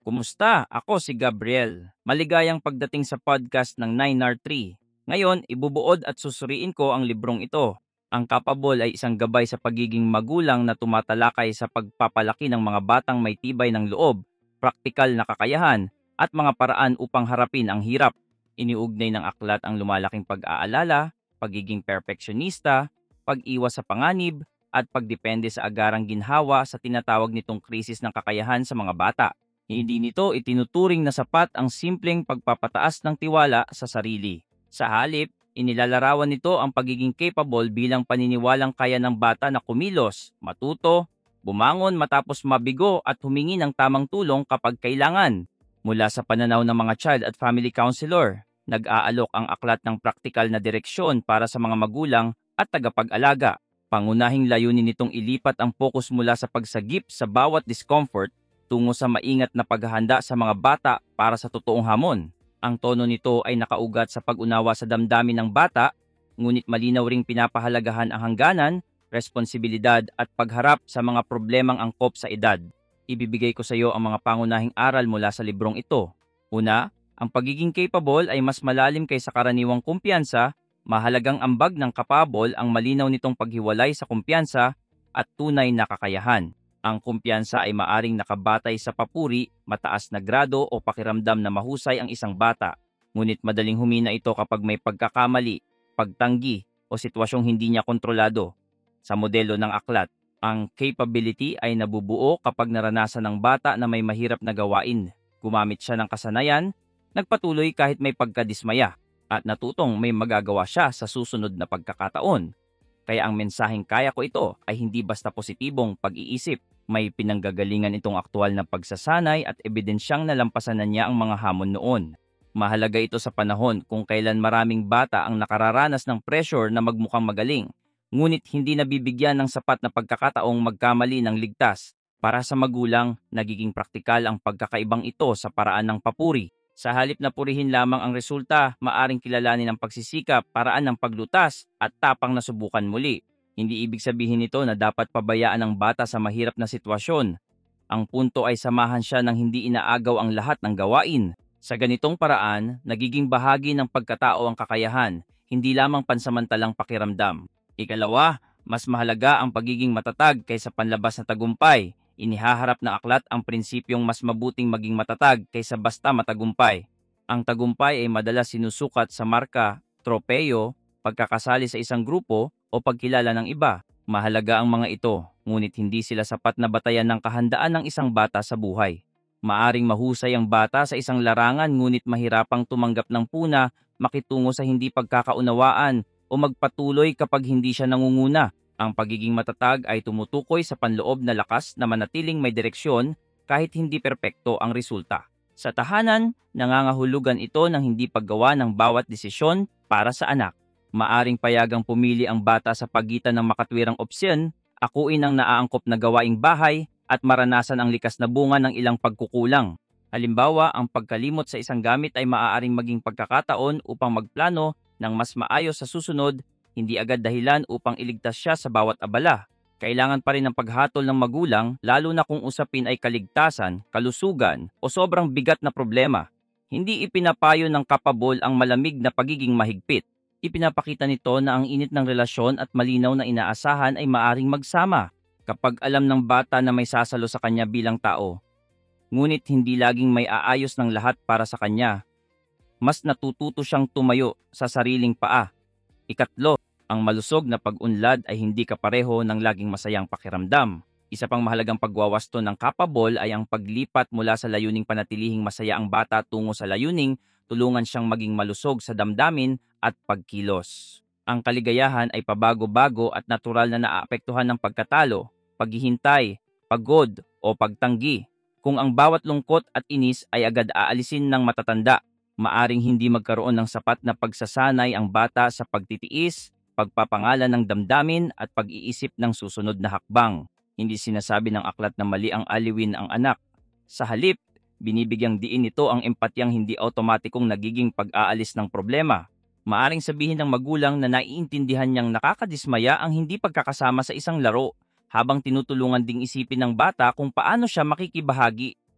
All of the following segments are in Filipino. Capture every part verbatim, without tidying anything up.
Kumusta? Ako si Gabriel. Maligayang pagdating sa podcast ng nine R three. Ngayon, ibubuod at susuriin ko ang librong ito. Ang Capable ay isang gabay sa pagiging magulang na tumatalakay sa pagpapalaki ng mga batang may tibay ng loob, praktikal na kakayahan, at mga paraan upang harapin ang hirap. Iniugnay ng aklat ang lumalaking pag-aalala, pagiging perfeksyonista, pag-iwas sa panganib, at pagdepende sa agarang ginhawa sa tinatawag nitong krisis ng kakayahan sa mga bata. Hindi nito itinuturing na sapat ang simpleng pagpapataas ng tiwala sa sarili. Sa halip, inilalarawan nito ang pagiging capable bilang paniniwalang kaya ng bata na kumilos, matuto, bumangon matapos mabigo at humingi ng tamang tulong kapag kailangan. Mula sa pananaw ng mga child at family counselor, nag-aalok ang aklat ng praktikal na direksyon para sa mga magulang at tagapag-alaga. Pangunahing layunin nitong ilipat ang focus mula sa pagsagip sa bawat discomfort tungo sa maingat na paghahanda sa mga bata para sa totoong hamon. Ang tono nito ay nakaugat sa pag-unawa sa damdamin ng bata, ngunit malinaw ring pinapahalagahan ang hangganan, responsibilidad at pagharap sa mga problemang angkop sa edad. Ibibigay ko sa iyo ang mga pangunahing aral mula sa librong ito. Una, ang pagiging capable ay mas malalim kaysa karaniwang kumpiyansa. Mahalagang ambag ng capable ang malinaw nitong paghiwalay sa kumpiyansa at tunay na kakayahan. Ang kumpiyansa ay maaring nakabatay sa papuri, mataas na grado o pakiramdam na mahusay ang isang bata. Ngunit madaling humina ito kapag may pagkakamali, pagtanggi o sitwasyong hindi niya kontrolado. Sa modelo ng aklat, ang capability ay nabubuo kapag naranasan ng bata na may mahirap na gawain. Gumamit siya ng kasanayan, nagpatuloy kahit may pagkadismaya, at natutong may magagawa siya sa susunod na pagkakataon. Kaya ang mensaheng kaya ko ito ay hindi basta positibong pag-iisip. May pinanggagalingan itong aktual na pagsasanay at ebidensyang nalampasan na niya ang mga hamon noon. Mahalaga ito sa panahon kung kailan maraming bata ang nakararanas ng pressure na magmukhang magaling, ngunit hindi nabibigyan ng sapat na pagkakataong magkamali ng ligtas. Para sa magulang, nagiging praktikal ang pagkakaibang ito sa paraan ng papuri. Sa halip na purihin lamang ang resulta, maaring kilalanin ang pagsisikap, paraan ng paglutas, at tapang na subukan muli. Hindi ibig sabihin nito na dapat pabayaan ang bata sa mahirap na sitwasyon. Ang punto ay samahan siya ng hindi inaagaw ang lahat ng gawain. Sa ganitong paraan, nagiging bahagi ng pagkatao ang kakayahan, hindi lamang pansamantalang pakiramdam. Ikalawa, mas mahalaga ang pagiging matatag kaysa panlabas na tagumpay. Inihaharap na aklat ang prinsipyong mas mabuting maging matatag kaysa basta matagumpay. Ang tagumpay ay madalas sinusukat sa marka, tropeyo, pagkakasali sa isang grupo o pagkilala ng iba. Mahalaga ang mga ito, ngunit hindi sila sapat na batayan ng kahandaan ng isang bata sa buhay. Maaring mahusay ang bata sa isang larangan ngunit mahirapang tumanggap ng puna, makitungo sa hindi pagkakaunawaan o magpatuloy kapag hindi siya nangunguna. Ang pagiging matatag ay tumutukoy sa panloob na lakas na manatiling may direksyon kahit hindi perpekto ang resulta. Sa tahanan, nangangahulugan ito ng hindi paggawa ng bawat desisyon para sa anak. Maaring payagang pumili ang bata sa pagitan ng makatwirang opsyon, akuin ang naaangkop na gawaing bahay, at maranasan ang likas na bunga ng ilang pagkukulang. Halimbawa, ang pagkalimot sa isang gamit ay maaaring maging pagkakataon upang magplano ng mas maayos sa susunod, hindi agad dahilan upang iligtas siya sa bawat abala. Kailangan pa rin ng paghatol ng magulang, lalo na kung usapin ay kaligtasan, kalusugan, o sobrang bigat na problema. Hindi ipinapayo ng kapabol ang malamig na pagiging mahigpit. Ipinapakita nito na ang init ng relasyon at malinaw na inaasahan ay maaring magsama kapag alam ng bata na may sasalo sa kanya bilang tao. Ngunit hindi laging may aayos ng lahat para sa kanya. Mas natututo siyang tumayo sa sariling paa. Ikatlo, ang malusog na pag-unlad ay hindi kapareho ng laging masayang pakiramdam. Isa pang mahalagang pagwawasto ng kapabol ay ang paglipat mula sa layuning panatilihing masaya ang bata tungo sa layuning tulungan siyang maging malusog sa damdamin at pagkilos. Ang kaligayahan ay pabago-bago at natural na naaapektuhan ng pagkatalo, paghihintay, pagod o pagtanggi. Kung ang bawat lungkot at inis ay agad aalisin ng matatanda, maaring hindi magkaroon ng sapat na pagsasanay ang bata sa pagtitiis, pagpapangalan ng damdamin at pag-iisip ng susunod na hakbang. Hindi sinasabi ng aklat na mali ang aliwin ang anak. Sa halip, binibigyang diin nito ang empatyang hindi automatikong nagiging pag-aalis ng problema. Maaring sabihin ng magulang na naiintindihan niyang nakakadismaya ang hindi pagkakasama sa isang laro, habang tinutulungan ding isipin ng bata kung paano siya makikibahagi.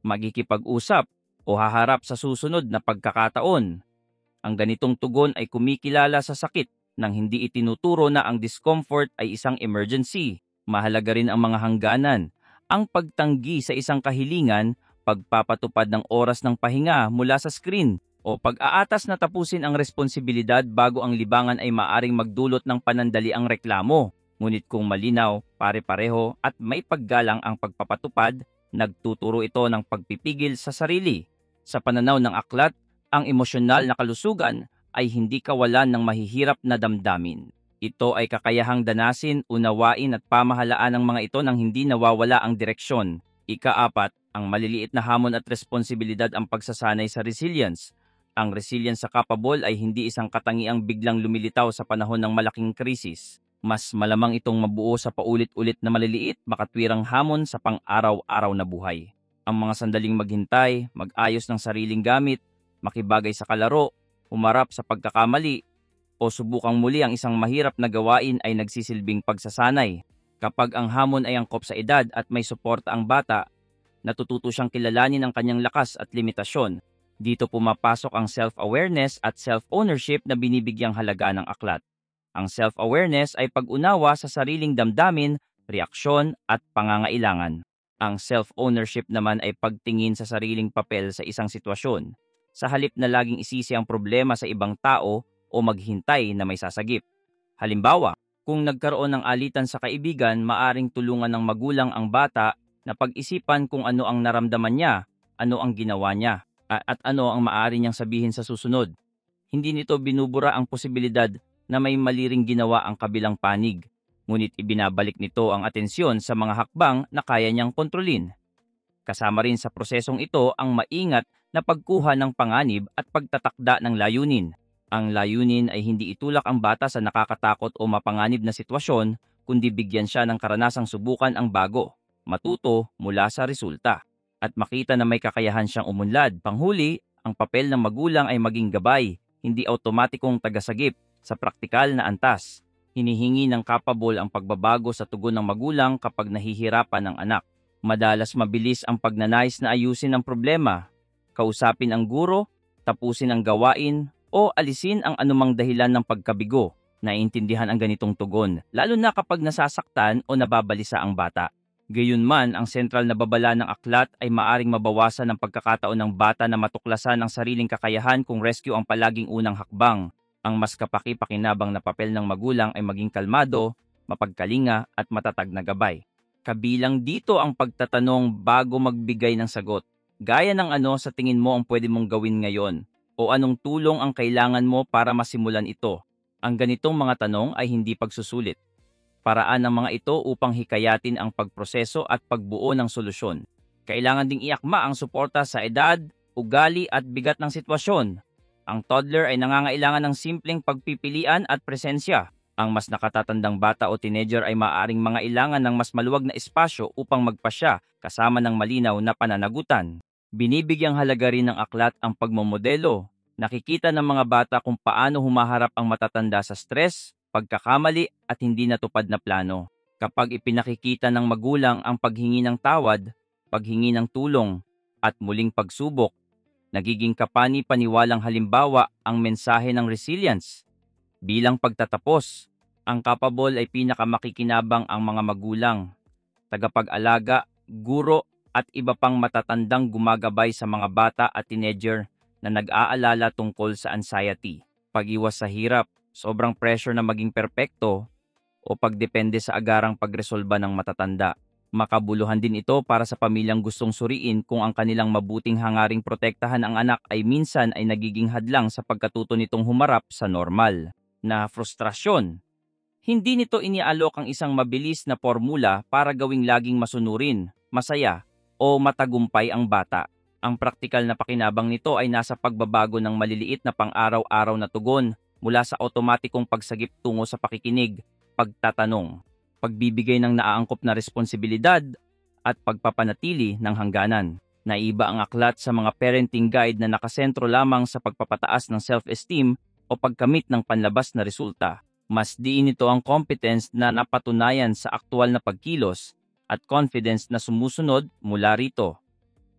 Magkikipag-usap o haharap sa susunod na pagkakataon. Ang ganitong tugon ay kumikilala sa sakit nang hindi itinuturo na ang discomfort ay isang emergency. Mahalaga rin ang mga hangganan, ang pagtanggi sa isang kahilingan, pagpapatupad ng oras ng pahinga mula sa screen, o pag-aatas na tapusin ang responsibilidad bago ang libangan ay maaring magdulot ng panandaliang reklamo. Ngunit kung malinaw, pare-pareho at may paggalang ang pagpapatupad, nagtuturo ito ng pagpipigil sa sarili. Sa pananaw ng aklat, ang emosyonal na kalusugan ay hindi kawalan ng mahihirap na damdamin. Ito ay kakayahang danasin, unawain at pamahalaan ng mga ito nang hindi nawawala ang direksyon. Ikaapat, ang maliliit na hamon at responsibilidad ang pagsasanay sa resilience. Ang resilience sa capable ay hindi isang katangiang biglang lumilitaw sa panahon ng malaking krisis. Mas malamang itong mabuo sa paulit-ulit na maliliit, makatwirang hamon sa pang-araw-araw na buhay. Ang mga sandaling maghintay, mag-ayos ng sariling gamit, makibagay sa kalaro, humarap sa pagkakamali, o subukang muli ang isang mahirap na gawain ay nagsisilbing pagsasanay. Kapag ang hamon ay angkop sa edad at may suporta ang bata, natututo siyang kilalanin ang kanyang lakas at limitasyon. Dito pumapasok ang self-awareness at self-ownership na binibigyang halaga ng aklat. Ang self-awareness ay pag-unawa sa sariling damdamin, reaksyon at pangangailangan. Ang self-ownership naman ay pagtingin sa sariling papel sa isang sitwasyon, sa halip na laging isisi ang problema sa ibang tao o maghintay na may sasagip. Halimbawa, kung nagkaroon ng alitan sa kaibigan, maaring tulungan ng magulang ang bata na pag-isipan kung ano ang naramdaman niya, ano ang ginawa niya, at ano ang maaari niyang sabihin sa susunod. Hindi nito binubura ang posibilidad na may mali ring ginawa ang kabilang panig, ngunit ibinabalik nito ang atensyon sa mga hakbang na kaya niyang kontrolin. Kasama rin sa prosesong ito ang maingat na pagkuha ng panganib at pagtatakda ng layunin. Ang layunin ay hindi itulak ang bata sa nakakatakot o mapanganib na sitwasyon, kundi bigyan siya ng karanasang subukan ang bago, matuto mula sa resulta, at makita na may kakayahan siyang umunlad. Panghuli, ang papel ng magulang ay maging gabay, hindi automatikong tagasagip. Sa praktikal na antas, hinihingi ng capable ang pagbabago sa tugon ng magulang kapag nahihirapan ang anak. Madalas mabilis ang pagnanais na ayusin ang problema, kausapin ang guro, tapusin ang gawain, o alisin ang anumang dahilan ng pagkabigo. Naiintindihan ang ganitong tugon, lalo na kapag nasasaktan o nababalisa ang bata. Gayunman, ang sentral na babala ng aklat ay maaring mabawasan ng pagkakataon ng bata na matuklasan ang sariling kakayahan kung rescue ang palaging unang hakbang. Ang mas kapaki-pakinabang na papel ng magulang ay maging kalmado, mapagkalinga at matatag na gabay. Kabilang dito ang pagtatanong bago magbigay ng sagot. Gaya ng ano sa tingin mo ang pwede mong gawin ngayon? O anong tulong ang kailangan mo para masimulan ito? Ang ganitong mga tanong ay hindi pagsusulit. Paraan ng mga ito upang hikayatin ang pagproseso at pagbuo ng solusyon. Kailangan ding iakma ang suporta sa edad, ugali at bigat ng sitwasyon. Ang toddler ay nangangailangan ng simpleng pagpipilian at presensya. Ang mas nakatatandang bata o teenager ay maaaring mangailangan ng mas maluwag na espasyo upang magpasya kasama ng malinaw na pananagutan. Binibigyang halaga rin ng aklat ang pagmomodelo. Nakikita ng mga bata kung paano humaharap ang matatanda sa stress, pagkakamali at hindi natupad na plano. Kapag ipinakikita ng magulang ang paghingi ng tawad, paghingi ng tulong, at muling pagsubok, nagiging kapani-paniwalang halimbawa ang mensahe ng resilience. Bilang pagtatapos, ang capable ay pinakamakikinabang ang mga magulang, tagapag-alaga, guro at iba pang matatandang gumagabay sa mga bata at teenager na nag-aalala tungkol sa anxiety, pag-iwas sa hirap, sobrang pressure na maging perpekto, o pagdepende sa agarang pagresolba ng matatanda. Makabuluhan din ito para sa pamilyang gustong suriin kung ang kanilang mabuting hangaring protektahan ang anak ay minsan ay nagiging hadlang sa pagkatuto nitong humarap sa normal na frustrasyon. Hindi nito iniaalok ang isang mabilis na formula para gawing laging masunurin, masaya, o matagumpay ang bata. Ang praktikal na pakinabang nito ay nasa pagbabago ng maliliit na pang-araw-araw na tugon mula sa otomatikong pagsagip tungo sa pakikinig, pagtatanong, pagbibigay ng naaangkop na responsibilidad, at pagpapanatili ng hangganan. Naiba ang aklat sa mga parenting guide na nakasentro lamang sa pagpapataas ng self-esteem o pagkamit ng panlabas na resulta. Mas diin ito ang competence na napatunayan sa aktual na pagkilos at confidence na sumusunod mula rito.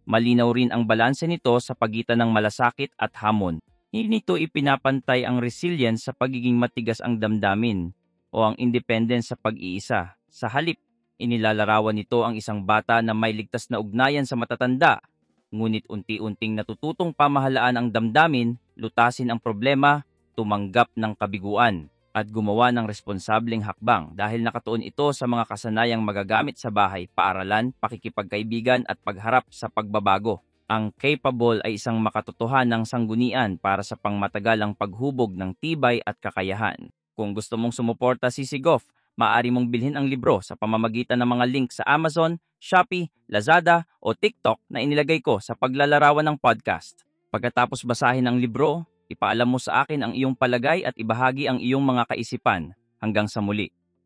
Malinaw rin ang balanse nito sa pagitan ng malasakit at hamon. Hindi nito ipinapantay ang resilience sa pagiging matigas ang damdamin o ang independence sa pag-iisa. Sa halip, inilalarawan nito ang isang bata na may ligtas na ugnayan sa matatanda, ngunit unti-unting natututong pamahalaan ang damdamin, lutasin ang problema, tumanggap ng kabiguan, at gumawa ng responsableng hakbang dahil nakatuon ito sa mga kasanayang magagamit sa bahay, paaralan, pakikipagkaibigan at pagharap sa pagbabago. Ang capable ay isang makatotohanang sanggunian para sa pangmatagalang paghubog ng tibay at kakayahan. Kung gusto mong sumuporta si Sigov, maaari mong bilhin ang libro sa pamamagitan ng mga link sa Amazon, Shopee, Lazada o TikTok na inilagay ko sa paglalarawan ng podcast. Pagkatapos basahin ang libro, ipaalam mo sa akin ang iyong palagay at ibahagi ang iyong mga kaisipan. Hanggang sa muli.